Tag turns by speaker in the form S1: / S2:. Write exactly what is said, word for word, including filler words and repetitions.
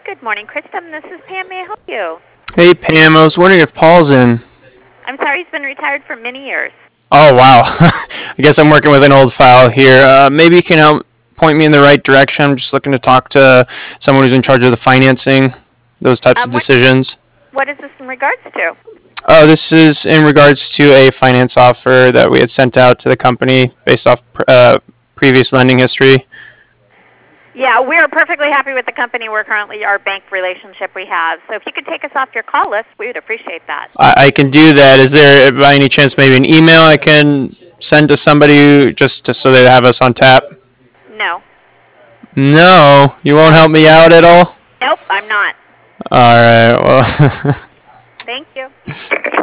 S1: Good morning, Kristen. This is Pam. May I help you?
S2: Hey Pam, I was wondering if Paul's in.
S1: I'm sorry, he's been retired for many years.
S2: Oh wow, I guess I'm working with an old file here. Uh, maybe you can help point me in the right direction. I'm just looking to talk to someone who's in charge of the financing, those types of
S1: Um, what
S2: decisions.
S1: what is this in regards to?
S2: Oh, this is in regards to a finance offer that we had sent out to the company based off pr- uh, previous lending history.
S1: Yeah, we're perfectly happy with the company we're currently, our bank relationship we have. So if you could take us off your call list, we would appreciate that.
S2: I, I can do that. Is there by any chance maybe an email I can send to somebody who, just to, so they have us on tap?
S1: No.
S2: No, you won't
S1: No.
S2: help me out at all?
S1: Nope, I'm not.
S2: All right. Well,